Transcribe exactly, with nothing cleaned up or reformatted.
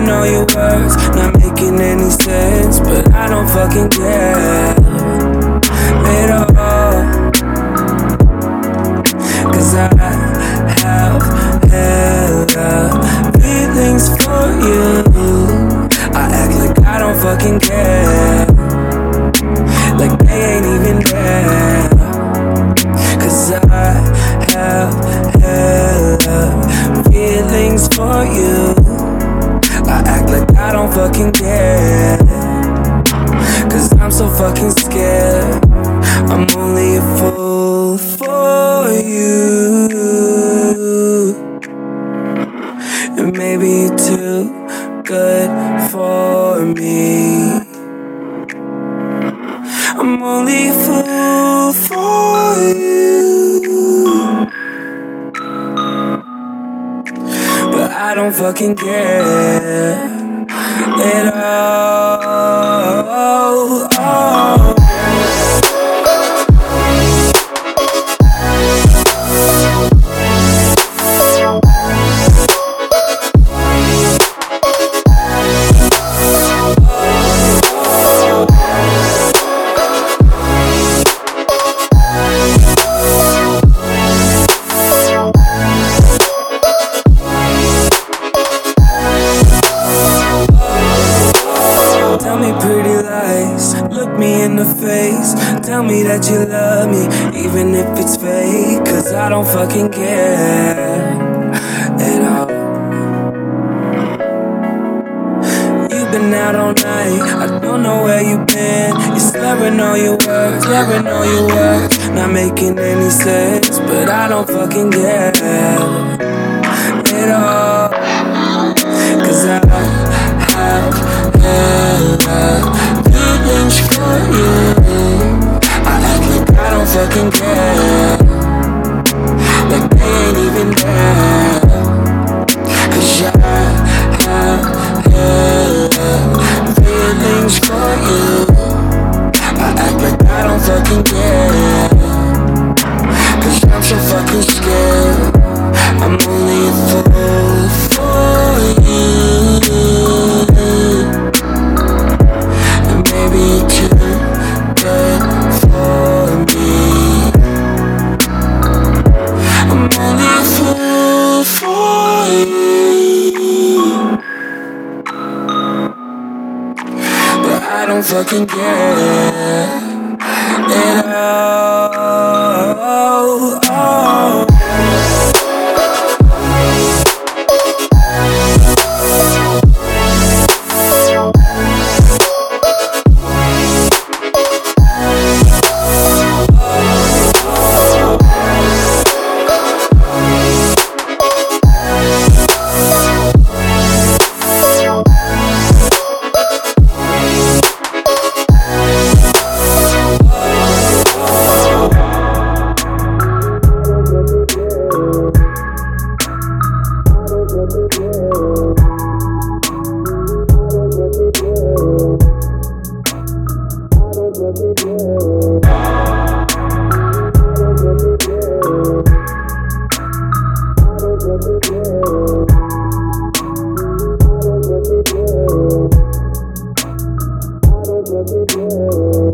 slurring all your words, not making any sense, but I don't fucking care at all. Cause I have hella feelings for you. I act like I don't fucking care, like they ain't even there. Cause I have hella feelings for you. I act like I don't fucking care, cause I'm so fucking scared. I'm only a fool for you, and maybe you're too good for me. I'm only a fool for you, but I don't fucking care at all. Oh. Tell me pretty lies, look me in the face. Tell me that you love me, even if it's fake. Cause I don't fucking care at all. You've been out all night, I don't know where you've been. You're slurring all your words, slurring all your words, not making any sense, but I don't fucking care at all. Cause I have hella feelings for you. I act like I don't fucking care, like they ain't even there. Cause I have hella feelings for you. I act like I don't fucking care, cause I'm so fucking scared. I'm only a fool for you, and maybe you're too good for me. I'm only a fool for you, but I don't fucking care at all. Oh.